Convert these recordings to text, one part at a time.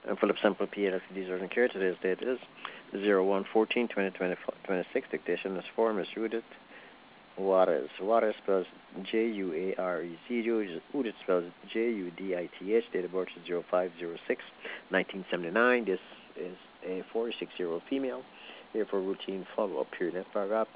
And Philip Sample PLCD's urgent care. Today's date is 01/14/2026. Dictation is for Miss Judith Juarez. Juarez spells Juarez. Judith spells Judith. Date of birth is 05/06/1979. This is a 46-year-old female here for routine follow-up period. Next paragraph.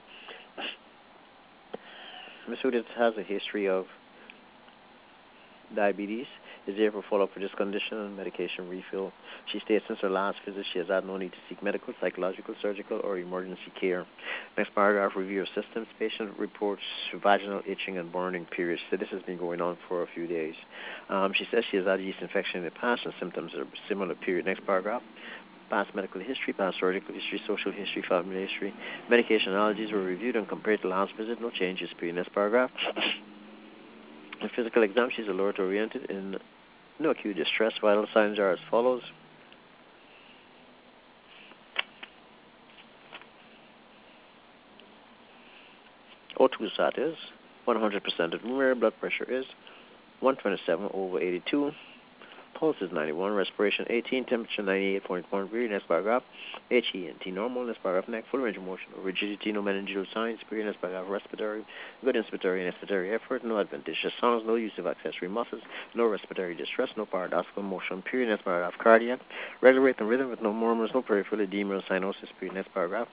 Miss Judith has a history of diabetes, is there for follow-up for this condition and medication refill. She states since her last visit she has had no need to seek medical, psychological, surgical, or emergency care. Next paragraph, review of symptoms. Patient reports vaginal itching and burning periods. So this has been going on for a few days. She says she has had yeast infection in the past and symptoms are similar period. Next paragraph. Past medical history, past surgical history, social history, family history. Medication allergies were reviewed and compared to last visit. No changes period. Next paragraph. In physical exam, she's alert-oriented in no acute distress. Vital signs are as follows. O2 sat is 100% of numeric. Blood pressure is 127/82. Pulse is 91. Respiration 18. Temperature 98.1 degrees. Next paragraph. HENT normal. Next paragraph. Neck full range of motion. No rigidity. No meningeal signs. Period. Next paragraph. Respiratory. Good inspiratory and expiratory effort. No adventitious sounds. No use of accessory muscles. No respiratory distress. No paradoxical motion. Period. Next paragraph. Cardiac. Regular rate and rhythm with no murmurs. No peripheral edema or cyanosis. Period. Next paragraph.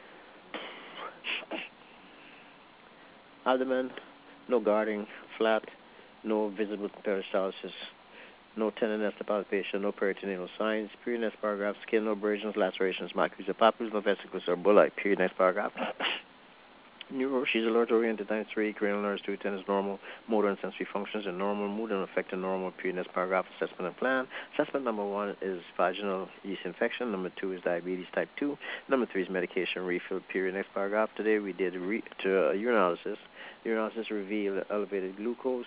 Abdomen. No guarding. Flat. No visible peristalsis. No tenderness to palpation, no peritoneal signs. Period. Next paragraph. Skin, no abrasions, lacerations, macules, or papules, no vesicles or bullae. Period. Next paragraph. Neuro, she's alert oriented, times 3, cranial nerves 2, 10 is normal, motor and sensory functions are normal, mood and affect are normal. Period. Next paragraph. Assessment and plan. Assessment number 1 is vaginal yeast infection. Number 2 is diabetes type 2. Number 3 is medication refill. Period. Next paragraph. Today we did urinalysis. Urinalysis revealed elevated glucose.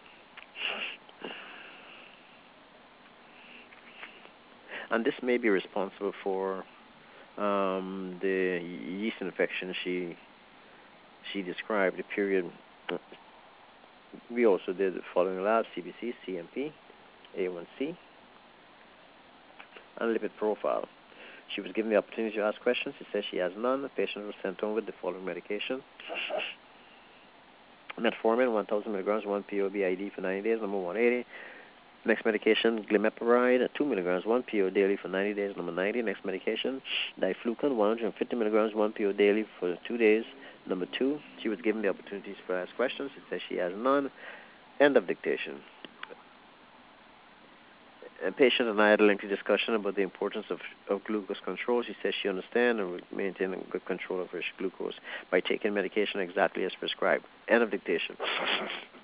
And this may be responsible for the yeast infection she described. The period. We also did the following labs: CBC, CMP, A1C, and lipid profile. She was given the opportunity to ask questions. She says she has none. The patient was sent home with the following medication: metformin, 1,000 milligrams, 1 PO BID for 90 days, number 180. Next medication, glimepiride, 2 milligrams, 1 PO daily for 90 days, number 90. Next medication, diflucan, 150 milligrams, 1 PO daily for 2 days, number 2. She was given the opportunities to ask questions. She says she has none. End of dictation. A patient and I had a lengthy discussion about the importance of glucose control. She says she understands and will maintain good control of her glucose by taking medication exactly as prescribed. End of dictation.